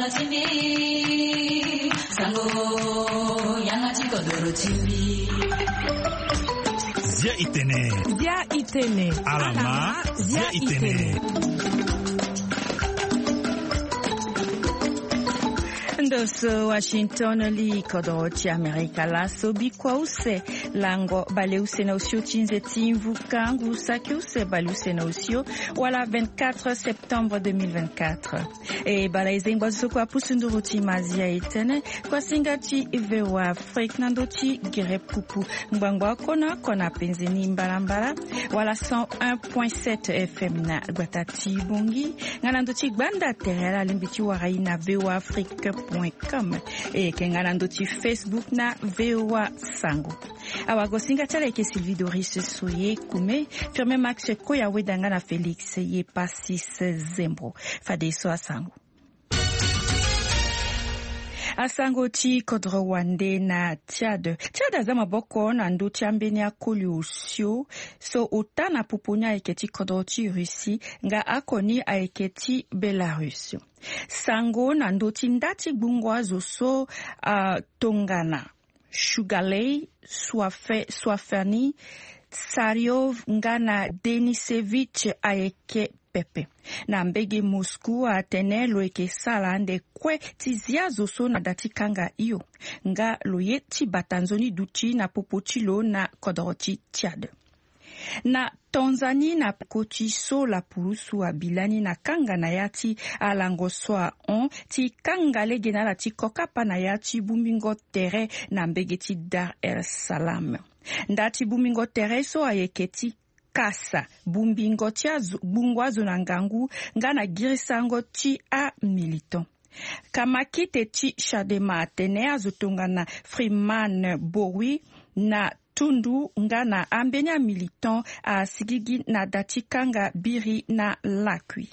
chimbi sango yanga chikodoro chimbi Zia itene alama zia itene Ndoso Washington li kodorochi Amerika la sobi kwa use lango bale use na usio chinze timvu kangu saki use bale use na usio wala 24 septembre 2024 e bala izengwa kwa pusunduru timazia itene kwa singati vewa Afrique nandochi gire pupu mbangwa kona penzeni mbalambala wala 101.7 FM na Guatati Bongi nganandochi gbanda terela limbiti warai na vewa Afrique et kengana ndoti Facebook na VOA Sango. Awago singatala ke Sylvie Doris Soye kume firme Max Koya wedanga na Felix ye Pasis Zembro fade so asango. Asango ti kodro wande na Tchad azama boko na ndo tiambeni akoli usio so utana pupunya eketi kodro ti Russie nga akoni a eketi Belarus. Sango na ndo ti ndati gbungwa zo so tongana Shugalei Swafani Tsariov ngana Denisevich aeke pepe na mbege Moscou atene loeke sala ande kwe tizia zoso na dati kanga iyo nga loye ti batanzoni duchi na popoti lo na kodoroti Tchad na Tanzanie na kochi so la purusu abilani na kanga na yati alango soa on ti kanga legena la ti kokapa na yati bumingo tere na mbege ti Dar es Salaam ndati bumingo tere so ayeketi kasa bumbingo tia bungwazo na ngangu ngana girisango ti a militant kamakite ti Chadema atene azotonga na Freeman Bowie na tundu ngana ambenya militant a sigigi na dati kanga biri na lakwi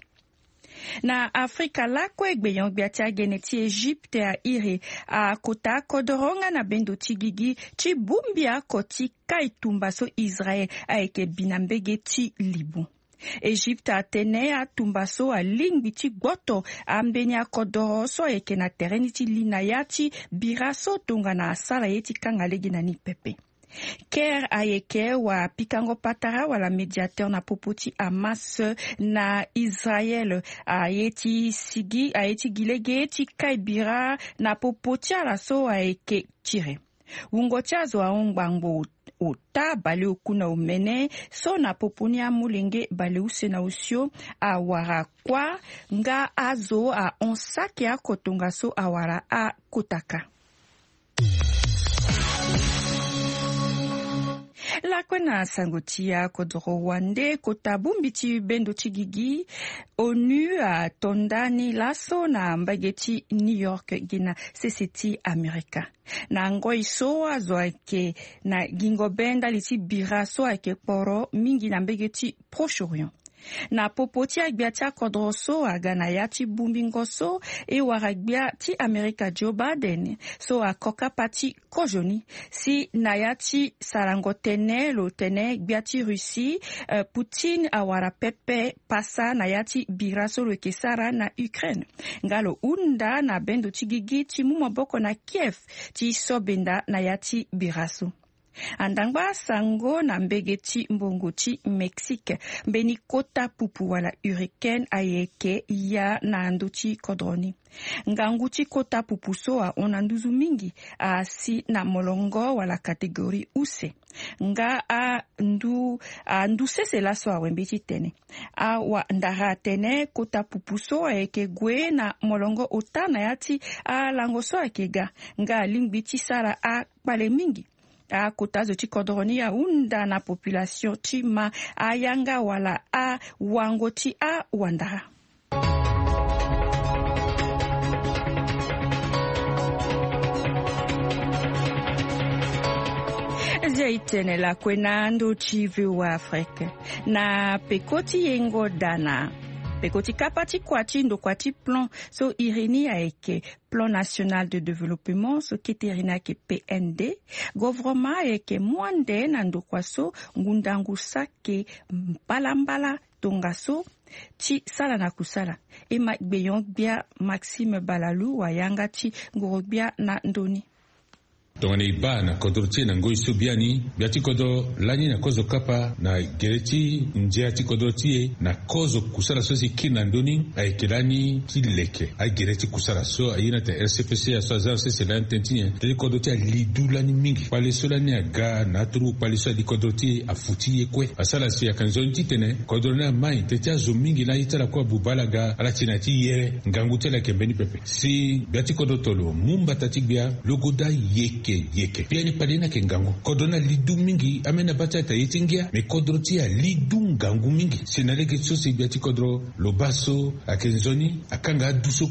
na Afrika lako egbeyon gbiatia geneti Egypte a ire a kota kodoronga na bendo tigigi ti bumbia koti kaitumba so Israel a eke binambege ti Libu. Egypte a tene a tumbaso a lingbi ti gboto a mbenya kodoro so eke na tereni ti lina yati biraso tonga na asala yeti kanga legi na ni pepe. Ker ayeke wa pikango patara wala mediateur na popoti Hamas na Israel ayeti gilege ti kaibira na popoti ala so ayeke tire. Wungo chazo a ongbangbo ota bale okuna umene so na poponi a mulenge bale use na usio a wara kwa nga azo a onsake a kotonga so a wara a kotaka. La kwena sangotia kodro wande kota bumbiti bendo tigigi ONU a tondani laso na mbageti New York gina CCT Amerika. Na ngoi so azoake na gingo benda liti biraso ake poro mingi na mbageti Proche-Orient. Na popoti agbiatia kodroso agana yati bumbingoso e waragbia ti Amerika Joe Biden so a koka pati kojoni si nayati sarangotene lo tene gbiati Russie Putin awara pepe pasa nayati biraso lo kesara na Ukraine ngalo unda na bendo tigigi ti mumaboko na Kiev ti sobenda nayati biraso. Andangba sango na mbegeti mbongochi Mexique mbeni kota pupu wala hurricane ayeke ya na anduchi kodroni nganguchi kota pupu soa onanduzu mingi asi na molongo wala kategori use nga ndu sese la so awembiti tene wa ndara tene kota pupu soa ayeke gwe na molongo otana yati lango soa akega nga lingbiti sara a pale mingi a kotazo ti kodroni ya unda na population ti ma ayanga wala a wango ti a wandara. Zeitene la kwenando ti VOA Afrique na pekoti yengo dana. Pekoti kapati kwati ndo kwati plan so irini aeke plan national de développement so keterina ke PND gouvernement aeke mwande na ndo kwaso ngundangu sake mpalambala tongaso ti sala na kusala e gbeyon bia Maxime Balalu wa yanga ti ngorogbia na ndoni. Tongani ba na kodortie na ngoi subiani biati kodo lani na kozo kapa na gereti njea ti kodortie na kozo kusala sosi kina ndoni aikelani ti leke ai gereti kusala so ayina te RCPC a so zar se la tentinye te kodortie lidulani mingi pale solani aga na tru pale so di kodortie afuti ekwe asala si akanzoni titene kodorna mai te tia zo mingi la itala kwa bubalaga ala tinati yere nganguti la kembeni pepe si biati kodotolo mumba tatikbia logoda yeke pia ni padina ke ngangu kodona lidu mingi amena batata yetingia me kodrotia lidu ngangu mingi sinaleke sosi biati kodro lobaso akenzoni akanga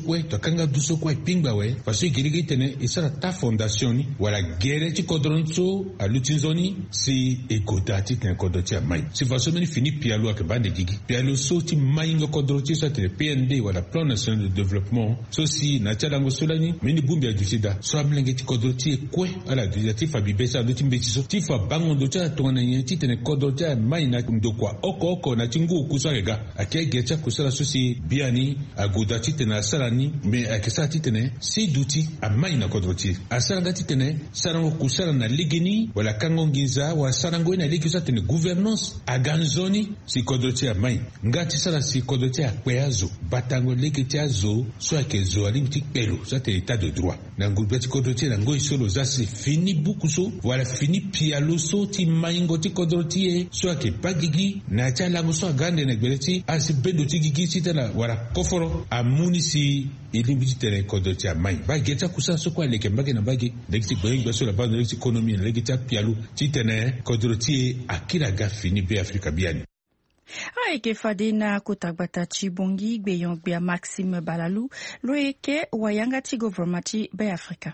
duso kwe pingba we faso igirigi tene isara ta fondationi wala gere ti kodronso alutinzoni si egodati tene kodrotia mai si faso meni fini pialo akebande gigi pialo so ti mai ngo kodrotia so tene PND wala plan national de développement sosi na chadango solani meni bumbi adusida so amlenge ti kodrotia kwe ala tifa bibesa do timbetiso tifa bango do cha tona yenti tene kodo cha mai na ndokwa oko na tingu kusarega akegecha kusala sosi biani agoda titena salani me akesa titene si duti amai na kodroti asala titene sarango kusala na ligini wala kango nginza wa sarango na ligisa tene gouvernance aganzoni si kodroti amai ngati sala si kodroti akweazo batango leketi azo so akezo alimti pelo ça te état de droit na ngubeti kodroti na ngoi solo zasi fini bukuso wala fini pialoso ti maingo ti kodrotie so ake bagigi na chalango so gande na gbeleti asi bedo ti gigi sitana wala koforo amuni si ilibiti tele kodrotie mai ba geta kusa so kwa leke mbage na bagi lekiti gbe gbeso la ba no lekiti economy lekiti pialo ti tene kodrotie akira ga fini be Afrika biani. Aike fadena kotagbata chibongi gbeyon bia Maxime Balalu loeke wayanga ti governmenti be Afrika.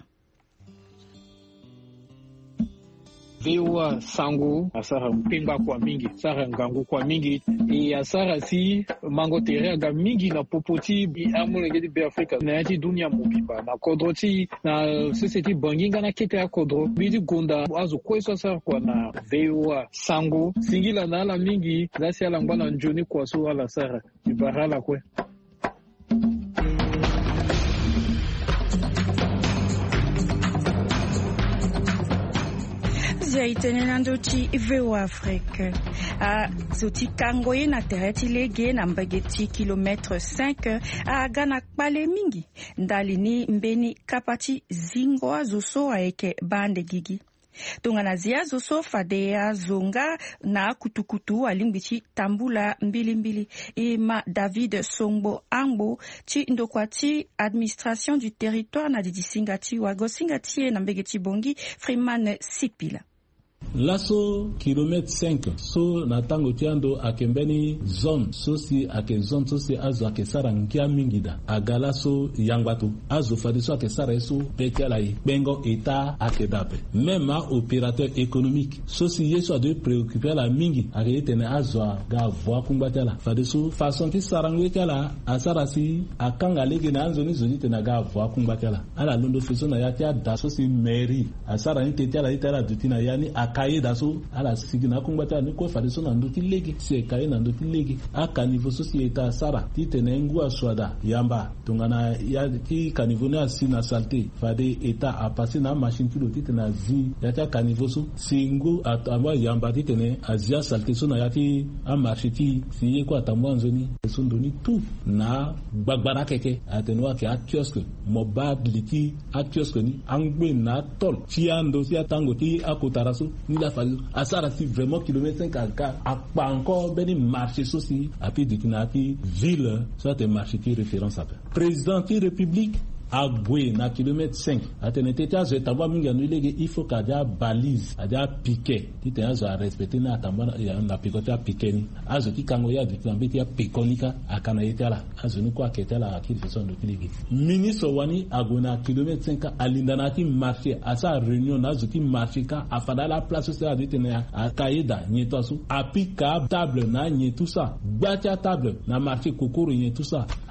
VOA sango asara mpemba kwa mingi sara ngangu kwa mingi e asara si mango tere ga mingi na popoti amulenge di Afrika na yati dunia mobimba na kodroti na society banginga na kete ya kodro bidi gonda azu kweso asara kwa na VOA sango singila na ala mingi zasi ala ngwana njoni kwa so ala sara ibarala kwe. Itene nando ti VOA Afrique a zoti kangoye na tereti lege na mbageti kilometre 5 a gana kpale mingi ndalini mbeni kapati zingo zoso aeke bande gigi tongana zia zoso fadea zonga na kutukutu alimbichi tambula mbili ma David Songbo Angbo ti ndokwati administration du territoire na didisingati wagosingati na mbegeti bongi Freeman Sipila. Laso kilomètre 5 so na tango tiando akembeni zone sosi ake zone sosi azo ake sara nkia mingida agala so yangbato azo fadiso ake sara eso petiala yi bengo eta ake dape même opérateur économique sosi yeso de préoccuper la mingi ake etene azo ga voa kumbatala fadiso façon ti sarango etala asara si akanga lege na anzo ni zoni tena ga voa kumbatala ala londo feso na yati ada sosi mairie asara ni tetiala itala dutina yani kaye daso ala sigina kungbata ni ko fadiso na nduti legi se kaye na nduti legi aka niveau société sara ti tenengu aswada yamba tungana ya ti kanivo na sina salté fade état a passé na machine kilo ti tena zi ya ta kanivo so singu atamba yamba ti tene azia salté so na ya ti a marché ti si ko atamba nzoni so ndoni tout na gbagbara keke atenwa ke a kiosque mobility a kiosque ni angbe na tol ti ando ti atango ti akotaraso ni la fallu asara si vraiment kilomètre 5 à pas encore beni marché soci à puis de ville soit un marché qui référence à président de la République Abwe na kilomètre 5 atenete tazo etamba minga nulege il faut kaja balise aja piquet tite azo a respecter na tamba na pikota pikeni azo kikango ya ditambeti ya pikonika akana yetala azo ni kwa ketala akili façon de piligi ministre wani agona kilomètre 5 alindanati marché asa réunion nazo ki marché ka afada la place sociale ditene akaida nyetosu apika table na nyetusa gbacha table na marché kokoro nyetusa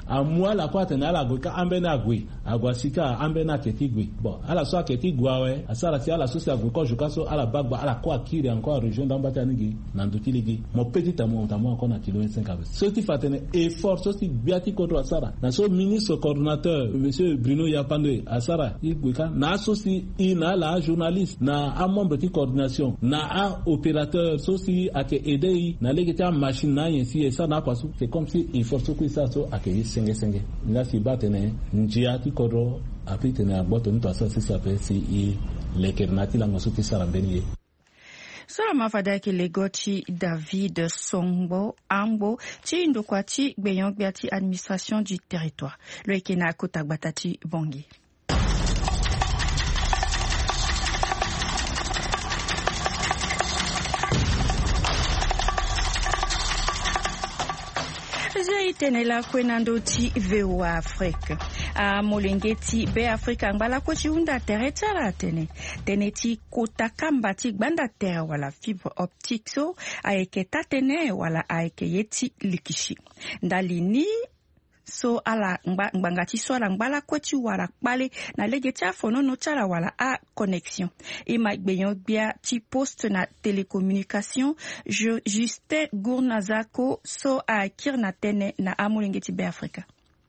a moi la kwa tena ala gwe ka ambe na gwe agwa sika ambe na keti gwe bon ala so keti gwa we asala ti ala so si agwe ko joka so ala bagba ala kwa kiri encore région d'ambata nigi na ndukiligi mo petit amour tamo encore na kilo 5 avec ce qui fait un effort so si biati ko asara na so ministre coordinateur monsieur Bruno Yapande asara igweka na so si ina la journaliste na a membre de coordination na a opérateur so si ake aider na legeta machine na yensi et ça na kwasu c'est comme si il faut so ça so ake senge na si batene njia ti kodro apite na boto nto asa si sape si lekernati la ngoso ti sarambeni Sora mafadaki legoti David Songbo Ambo ti ndokwa ti gbeyon gbeati administration du territoire le ekena kotagbata bongi. Tenela kwenando ti VOA Afrique a molengeti be Afrika ngala ko ti unda teretara tene ti kota kamba ti gbanda terre wala fibre optique so ayeke tatene wala ayeke yeti likishi ndalini so ala ngbangati so ala ngbala kweti wala kpale na legeti afono no chala wala a connexion ima gbeyon bia ti poste na télécommunication Justin Gournazako so a kirna tene na amulengeti be Afrika.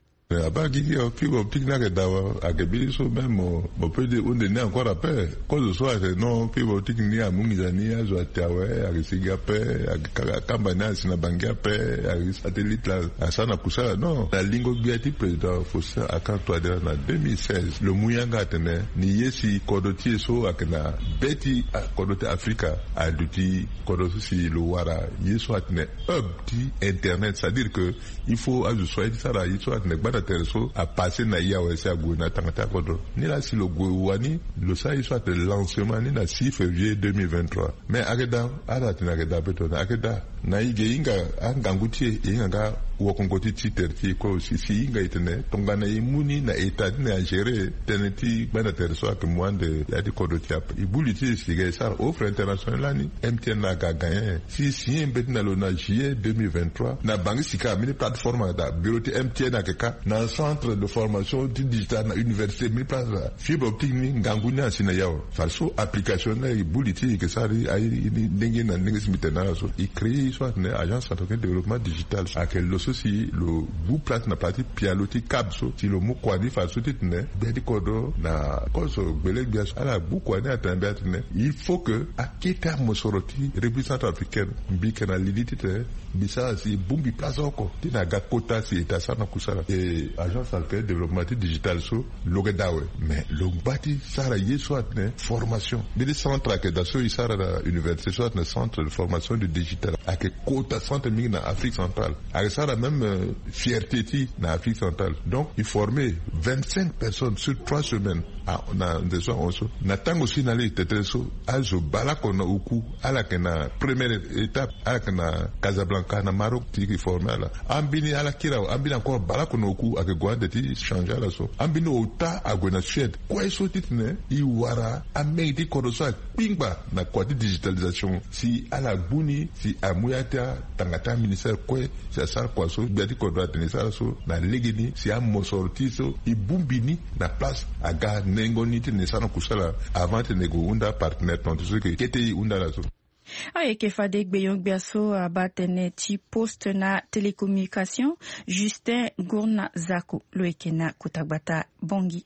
Abagigi fibre optique na kedawa akebili so même on peut dire on est encore à paix cause soit non fibre optique ni amungizani azo atawe akisiga paix akakambana sina bangia paix akisatellite la asana kusala non la lingo biati président Fossa akanto adera na 2016 le muyanga tene ni yesi kodoti so akena beti kodoti Africa aduti kodoti si le wara yeso atene hub di internet c'est-à-dire que il faut azo soit ça là il soit atene so a passé na ya wese aguna tangata kodo ni la si le gouani le sa il soit le lancement ni na 6 février 2023 mais ageda ada tinageda beto ageda na ige inga angangutie inga wakongoti ti terti ko si inga itene tongana imuni na etat na gérer teneti bana terso ak mwande ya di kodo ti ap ibuliti siga sa offre international ni MTN na ga gagné si mbetna lo na juillet 2023 na bangi sika mini plateforme da bureau ti MTN akeka na centre de formation digital na université mi place fibre optique ni nganguni asina yao falso application na ibuliti ke sari ay ndenge na ndenge simitena so i créer soit une agence de développement digital à quel le souci le bout place na partie pialoti kabso si le mot kwani falso titne bedi kodo na koso belek bien à la bout kwani atambetne il faut que akita mosoroti république africaine mbikena liditite bisa si bumbi place oko tina gakota si etasana kusala et agence de développement digital so logedawe mais logbati sara yeswat ne formation des centres que dans ce isara la université soit un centre de formation de digital avec quota centre ming na Afrique centrale avec ça la même fierté ti na Afrique centrale donc il formait 25 personnes sur 3 semaines na ndeso onso na tango sinali tetreso azo balako na uku ala kena première étape ala kena Casablanca na Maroc ti formé ala ambini ala kira ambini encore balako na uku ake gwande ti changer la so ambini ota agwena Suède kwa eso titne i wara amedi korosa pingba na kwa digitalisation si ala buni si amuyata tangata ministère kwe si asar kwa so biati kodra tenisara so na legeni si amosorti so i bumbini na place aga nengoni tenisara kusala avant nego unda partenaire tonto so ke kete unda la so ayeke fade gbeyon gbiaso abatene ti poste na télécommunication Justin Gournazako lo yeke na kotagbata bongi.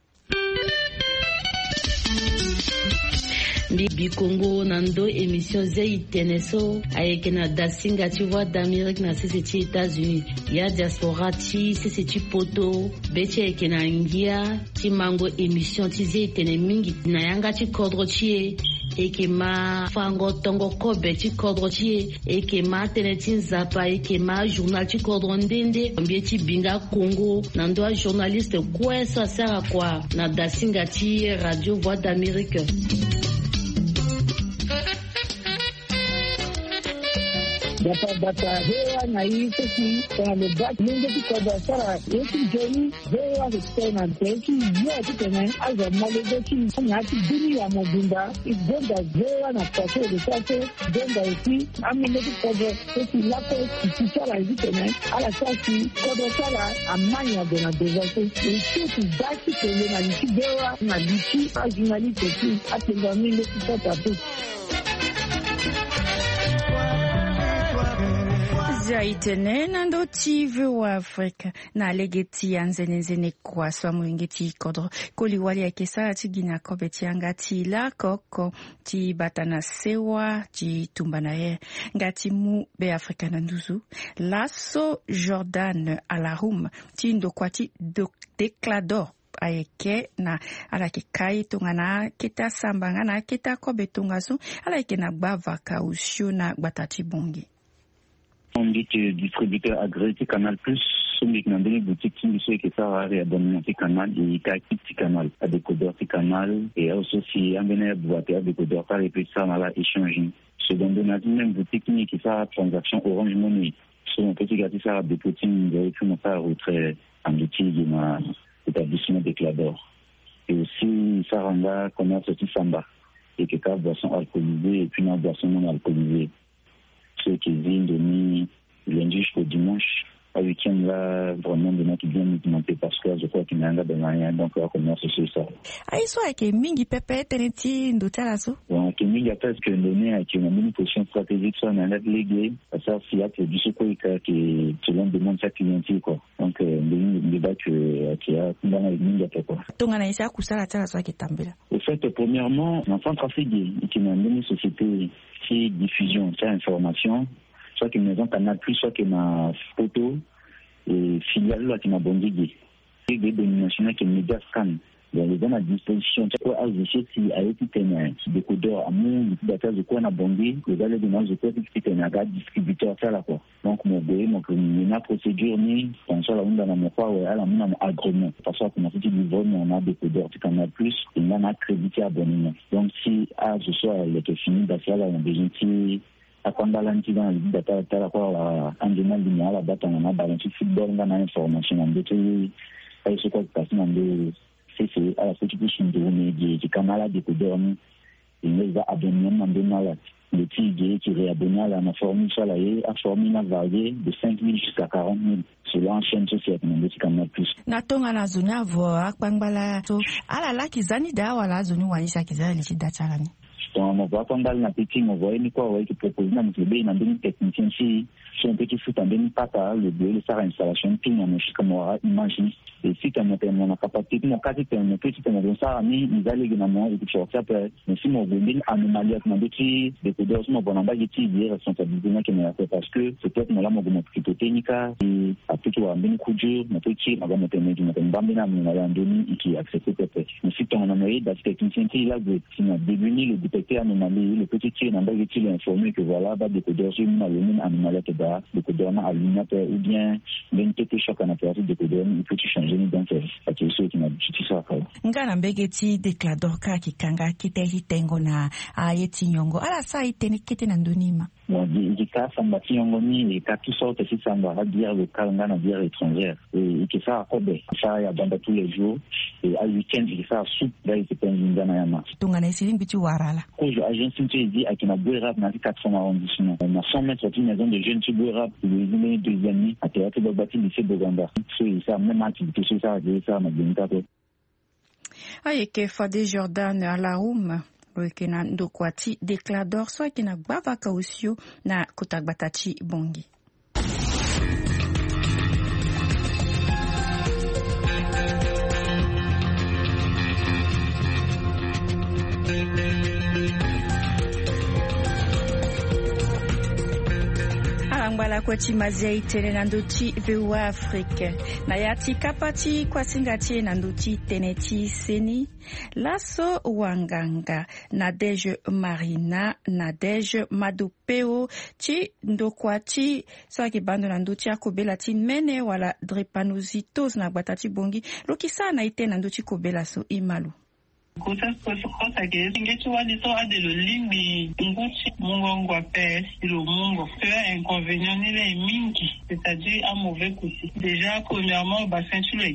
Bibi Congo nando émission Zey Teneso ayeke na dasinga ti voix d'Amérique na sese ti États-Unis ya diaspora ti sese ti poto be ti ayeke na ngia ti mango émission ti Zey Tene mingi na yanga ti kodro ti e eke ma fango tongo kobe ti kodro ti e eke ma tene ti nzapa eke ma journal ti kodro ndende mbie ti binga Congo nando a journaliste kue so asara kua na dasinga ti radio voix d'Amérique. bata hewa na hii sisi kwa mbaki ndio kwa sara yetu jeni hewa tena teki yote tena aza malegochi na kidini ya mobimba igonda hewa na kwa sasa donda isi amene kwa sisi lapo kisara hivi tena ala sasi kwa sara amanya de na dezato isi baki tena na likidewa na liki ajinali teki atenda mimi kupata tu Zaitene nando tive wa Afrika na legeti anzenezene kwa swamu ingeti kodro koli wali ya kesa ti gina kobeti angati la koko ti batana sewa ti tumbanaye ngati mu be Afrika nanduzu laso Jordan Alarum ti ndokwati declador ayeke na alake kai tongana kita sambanga na kita kobetongaso alake na bavaka usio na batati bongi. On dit que distributeur agréé Canal Plus, celui qui n'a donné boutique qui dit que ça va abonner Canal et qui Canal, à décodeur Canal et aussi si un bénéfice boîte à décodeur par les petits ça on a échangé. Ce dont on a dit même boutique qui ça transaction Orange Money. Sur un petit gâteau ça des petits de tout ça retrait en outil de ma établissement déclador. Et aussi ça rend commerce aussi samba et que cas boisson alcoolisée et puis une boisson non alcoolisée. Ceux qui viennent de nuit, lundi jusqu'au dimanche, à week-end là, vraiment des gens qui viennent m'augmenter parce que je crois qu'il y a un gars de moyen, donc on commence sur ça. Ah, il soit que mingi pepe teneti ndotalaso. Bon, que mingi a presque donné à qui on a mis une position stratégique sur un légué, ça s'il y a que du secours qui l'on demande sa clientèle quoi. Donc le débat qui a dans avec mingi a fait quoi. Donc on a essayé kusala talaso qui tambela. Au fait, premièrement, l'enfant trafiqué qui m'a donné une société qui diffusion, c'est information. Soit que maison Canal Plus, soit que ma photo et filiale là qui m'a bondé. Et des dénominations qui média scan. Donc les gens à disposition, tu vois, ajouter si a été un décodeur à mon data de quoi on a bondé, les gars les demandes de quoi c'est un gars distributeur ça là quoi. Donc mon goût, mon une procédure ni on soit là on dans mon quoi ouais, là on a agrément. Parce que on a fait du niveau on a décodeur tu Canal Plus, et on a crédité abonnement. Donc si à ce soir le que fini d'achat là on a besoin de à quand balancer dans le data la quoi en général du la data on a balancé football on a information on détaille et ce quoi passe dans le c'est à la petite chaîne de médias du canal décodeur il les a abonnés en démarrage le tigre qui réabonne à la formule salariée a formé une variée de 5 000 jusqu'à 40 000 selon chaîne sociale de Canal Plus. Natonga na zone avo akwangbala so ala la kizani da wala zone wanisha kizali data lani. Donc, on voit quand on a petit, on voit une quoi, qui propose dans le B, dans une technicien si un petit foot en une pâte, le B, le faire installation, puis on a comme on imagine. Et si on a capacité, mon cas, c'est un petit, on a ça, nous allons également, et puis ça peut, mais si mon voulait anomalie, on a des petits, des codeurs, mon bon en bas, des petits, des responsabilités, qui m'ont fait parce que c'est peut-être, moi, là, mon bon, plutôt technique, et après, tu vois, un coup dur, mon petit, on va mettre un bambina, mon a un demi, qui accepte peut-être. Mais si on a eu des techniciens qui, là, qui m'a dévenu le détecteur anomalie, le petit tir, on va informé que voilà, bah, des codeurs, sur une anomalie, que bah, des codeurs, allumateur, ou bien, même quelque chose qu'on a perdu, des codeurs, il peut changer, donc, c'est ceux qui m'a dit ça, quoi. Ngana mbegeti declador ka kikanga kiteki tengo na ayeti nyongo. Ala sa iteni kete na ndonima. Bon, il cas samba tiongoni et cas tout sorte si samba va dire le cas ngana dire étrangère et que ça a cobé ça ya banda tous les jours et à week-end il ça soup là il se peine ngana ya ma tungana isilim bitu warala ko je agence qui dit à kina boerap na 400 arrondissement on a 100 mètres d'une maison de jeunes sur boerap le deuxième nuit à théâtre de bâti lycée de Ganda c'est ça même activité sur ça ma binta ayeke fade Jordan Alarum Kena ndokwati declador so kena gbava kausio na kutagbatachi bongi. Ngala kwa chimazia itene na nduchi vewa Afrique na yati kapati kwa singati na nduchi teneti seni laso wanganga Nadege Marina Nadege Madupeo chi ndokwati so kibando na nduchi akobela mene wala drepanocytose na batati bongi lokisa na itene na nduchi kobela so imalu. grossesse précoce ake ngeti wali so ade lo limbi nguchi mungo ngwape silo mungo fait inconvénient ni le mingi, c'est-à-dire un mauvais côté. Déjà premièrement ceinture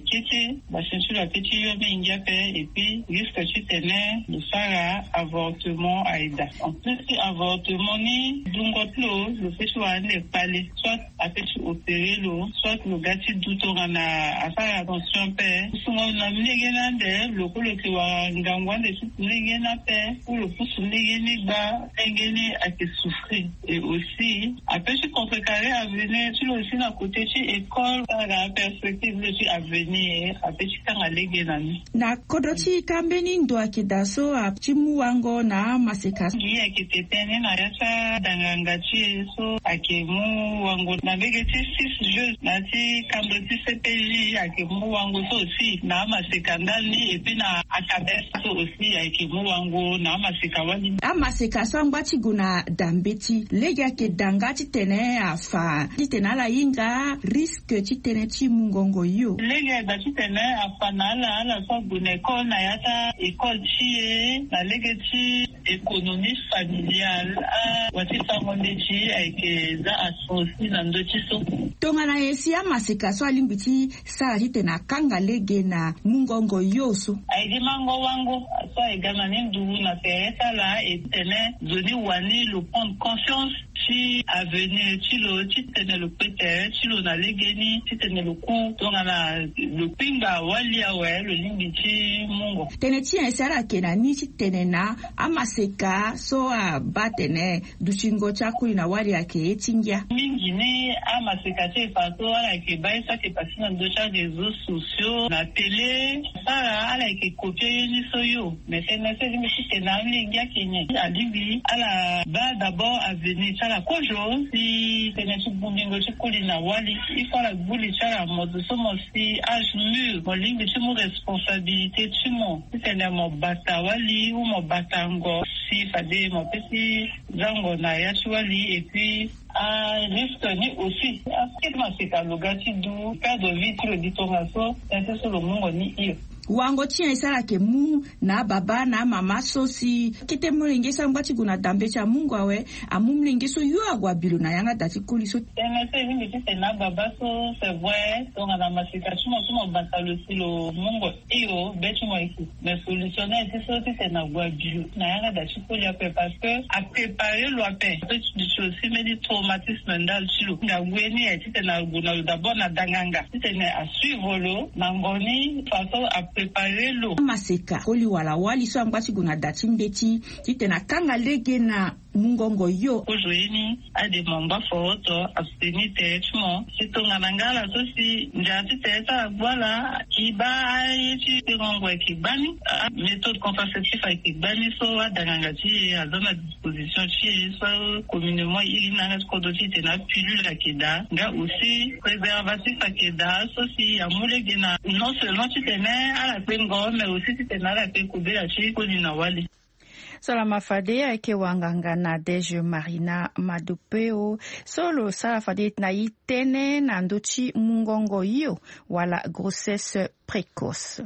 ekiti yo mingi pe et puis risque tu tenais le sara avortement aida. En plus avortement ni dungotlo le fait soit le palais soit après opérer l'eau soit le gâti doutorana à faire attention pe souvent na mlegena de le ko wa ngangwa de mlegena pe pour le pousse mlegeni ba engeni a te souffrir et aussi après tu contrecarrer à venir tu aussi na côté tu école la perspective de à venir après tu kan alegena na kodoti kambeni ndo akidaso apchimu wango na maseka ni akitetene na yacha danganga chi so akemu wango na begeti 6 jeux na ti kamboti CPJ akemu wango so aussi na maseka ndani et puis na akabesa so aussi akemu wango na maseka wali amaseka sangwa chiguna dambeti lega ke dangati tene afa titena la inga risque titene chi mungongo yo lega da titene afa na la so bune ko na yata école chi na lega chi économie familiale wati sangonde chi ake za asosi na ndochi so tongana yesi amaseka so alimbiti sa titena kanga lege na mungongo yoso aidi mango wango so egana ndu na pesa la etene zoni wani le prendre conscience si avenir chilo titene le péter chilo na legeni titene le coup donc na le pinga wali awe le limbiti mungo tene ti esara kena ni titene na amaseka so batene duchingo chakuli na wali yake etingia mingi ni amaseka te fato ala ke baisa ke pasina ndocha réseaux sociaux na télé ça ala ke copier ni soyo mais c'est nécessaire que na lingia kenye alibi ala ba d'abord avenir la kojo si tenetu bumbingo chikuli na wali ifala buli chala modu somo si âge mûr molingi chimo responsabilité chimo tene mo bata wali ou mo batango si fade mo pesi zango na yachi wali et puis risque ni aussi akidma sika lugati du perdre vitre ditoraso c'est sur le mungo ni iyo wango tia isara ke mu na baba na mama sosi kite mulingisa ngwati guna dambe cha mungu awe amumlingiso yu agwa bilu na yanga dati kuliso c'est une petite na baba so c'est vrai donc na masika chimo batalo silo mungu iyo betu mo ici mais solutionner c'est ça c'est na gwa bilu na yanga dati kulia pe parce que à préparer loi pe tu aussi mais du traumatisme ndal chilo na weni etite na guna d'abord na danganga c'est à suivre lo mangoni façon à préparer l'eau. Maseka koli wala wali so ambati guna dati mbeti titena kanga lege na mungongo yo ojoini ade momba foto absteni techmo sitonga nangala so si njati teta voilà kiba yichi rongo kibani méthode contraceptive kibani so adanganga ti azona disposition chi so communément il n'a pas de tite na pilule akida nga aussi préservatif akida so si amulege na non seulement titene ala pengo mais aussi titena la pekubela chi kolina wali Salama fade ake wanganga na Deje Marina Madupeo solo sala fade na itene na ndochi mungongo yo wala grossesse précoce.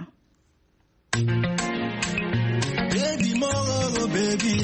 Baby more baby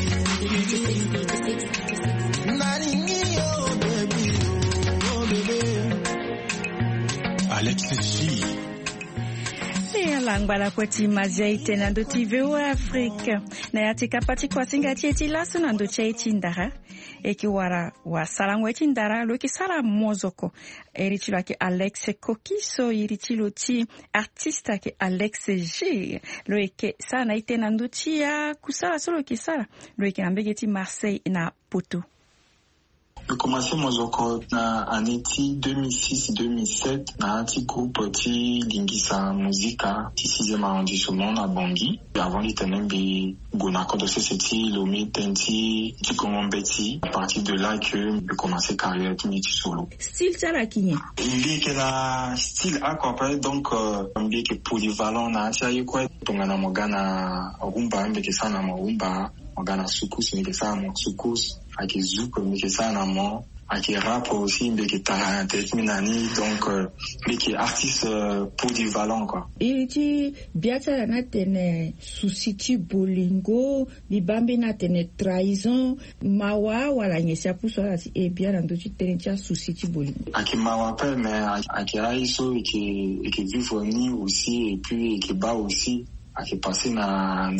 Alex G. Langbala kweti maziaite na ndo TV wa Afrika na yatika pati kwa singa tieti lasu na ndo chaiti ndara eki wara wa salangwe eti ndara lo ki sala mozoko eritilo ake Alex Kokiso eritilo ti artista ke Alex G lo eke sana ite na ndo tia kusala solo ki sala lo eke ambegeti Marseille na Poto. J'ai commencé mozoko na aneti 2006-2007 na un petit groupe ti lingisa muzika ti 6e arrondissement na Bangui. Avant l'itenembi gonako de seti lomi tenti ti komombeti. À partir de là que j'ai commencé carrière ti solo. Style tala kinye. Mbi ke na style aqua donc mbi ke polyvalent na ti ayi kwa tongana mogana rumba mbi ke sana rumba mogana sukus mbi ke sana sukus ake zuko mbi ke sana mo qui rap aussi, mais qui est minani, donc mais qui est artiste polyvalent quoi. Il dit biata na tene susiti bolingo, libambi na tene trahison, mawa wala nyesha puso la e bien ando tu tene tia susiti bolingo. Aki mawa pe mais aki aiso et qui vivre ni aussi et puis qui bat aussi. Qui est passé na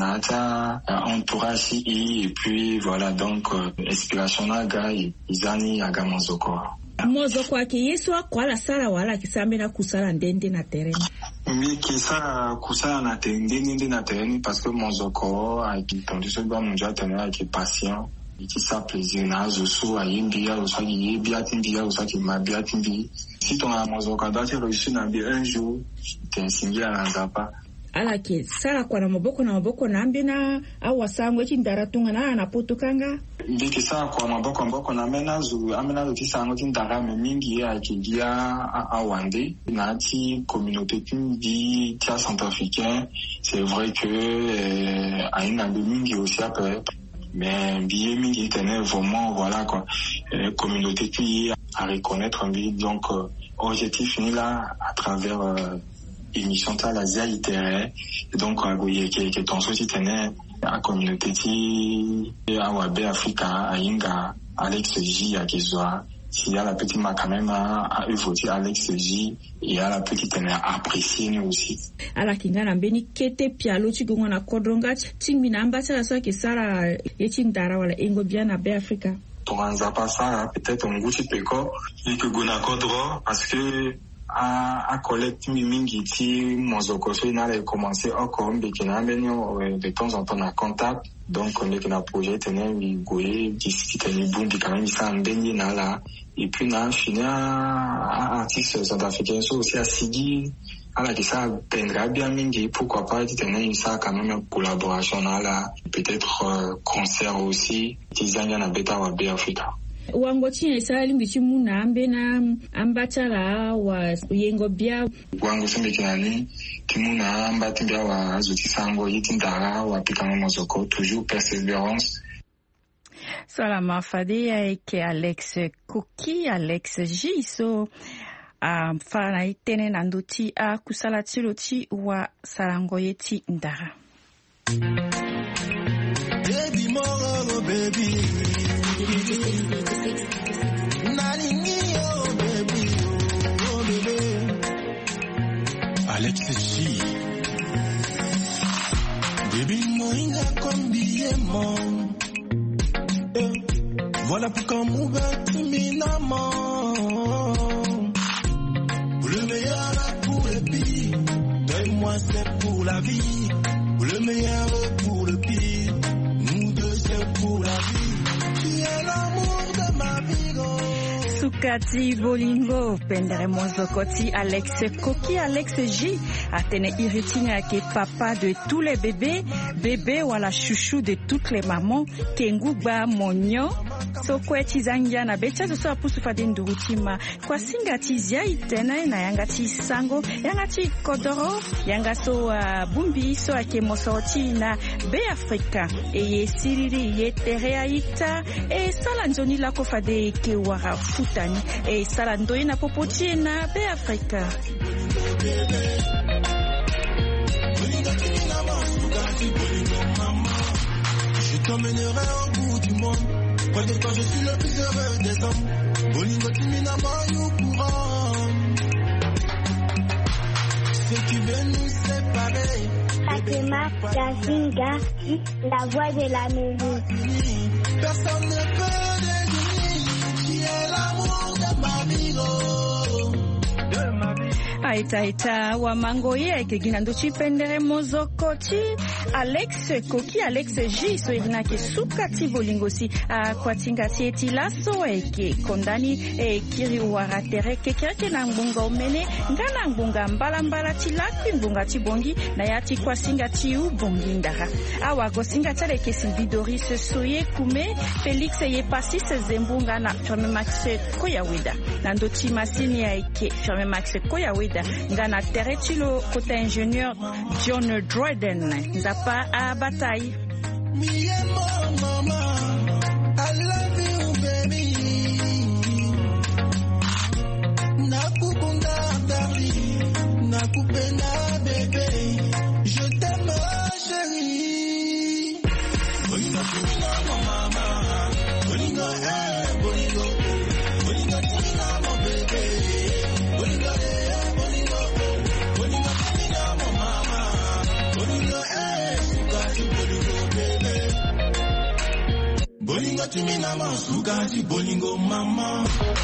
entourage et puis voilà donc inspiration na ga izani aga mozoko ake yesu akwala sala wala kisambena kusala ndende na terrain mi kisa kusala na ndende na terrain parce que mozoko aki tondu so ba munja tena qui est patient qui ça plaisir na zosu ayimbi ya osa ki biatimbi ya osa ki mabiatimbi si ton mozoko doit être reçu na bien un jour t'es signé à nzapa ala ke sala kwa na maboko na ambina au wasangwe chindaratunga na anapotokanga ndike sala kwa maboko na amena tisango tindara mingi ya kidia awande na ti communauté di tia centrafricain c'est vrai que aina de mingi aussi après mais bien mingi tenait vraiment voilà quoi communauté qui à reconnaître donc objectif ni là à travers émission ta la zia itere donc qui ton souci tenait à communauté ti awabe Africa ainga Alex J à Kizwa s'il y a la petite ma quand même à voter Alex J et à la petite tenait apprécier nous aussi ala kingana mbeni kete pialo chigonga na kodronga tingmina ambassadeur so ke sara yechindara wala engo bien na be Africa toranza pas ça peut-être un goût peko et que gona kodro parce que à collecte mingi ti mozoko so ina a commencé encore mbekina menyo de temps en temps en contact donc on est na projet tenait goye discuter ni bundi quand même ça mbenye na la et puis na fini à artiste sud-africain so aussi à Sidi ala qui ça pendra bien mingi pourquoi pas tenait ça quand même une collaboration là peut-être concert aussi tizania na beta wa be Africa wango chine sali mbichi muna ambena ambatala wa yengo bia wango sembe kinani timuna ambati bia wa zuti sango yitindara wa pikanga mozoko toujours persévérance. Salama fade avec Alex Koki Alex Jiso fana itene nanduti a kusala tiloti wa sarango yeti ndara baby more baby Alex J. Baby moinga kombiemo. Voilà pourquoi mouga timinamo. Pour le meilleur pour le pire, donne-moi c'est pour la vie. Pour le meilleur pour le pire, nous deux c'est pour la vie. Tu es l'amour de ma vie. Sukati bolingo pendere mozokoti Alex Koki Alex J atene iritinga ke papa de tous les bébés wala chouchou de toutes les mamans kenguba monyo sokweti zanja na becha so apusu fade ndurutima kwa singati zia itena na yangati sango yangati kodoro yangaso bumbi so ake mosoti na be Africa e siriri yetere aita e salanzoni la kofade ke wara futani e salandoi na popoti na be Africa je t'emmènerai au bout du monde. Près de toi je suis le plus heureux des hommes. Bolingo Timinama Yukura. Ce qui veut nous séparer. Fatima Yasinga, la voix de la musique. Personne ne peut deviner qui est l'amour de ma vie. Aita wa mangoye ekegina ndochi pendere mozokoti Alex Koki Alex J so irina ke sukati bolingosi kwa tingati eti laso eke kondani kiri waratere ke kireke na ngunga umene ngana ngunga mbala tilaki ngunga tibongi na yati kwa singati ubongi ndara awa go singati ke Simbidoris soye kume Felix ye pasi zembunga na Firme Max Koyawida na ndochi masini ya eke Firme Max Koyawida ngana teretilo kota ingénieur John Dryden nzapa a bataille I love you baby nakupenda bébé, je t'aime chérie. Bolingo timina mon mama, bolingo bolingo, bolingo timina mon bébé, bolingo bolingo, bolingo timina mon mama, bolingo sukati bolingo bébé, bolingo timina mon sukati bolingo mama.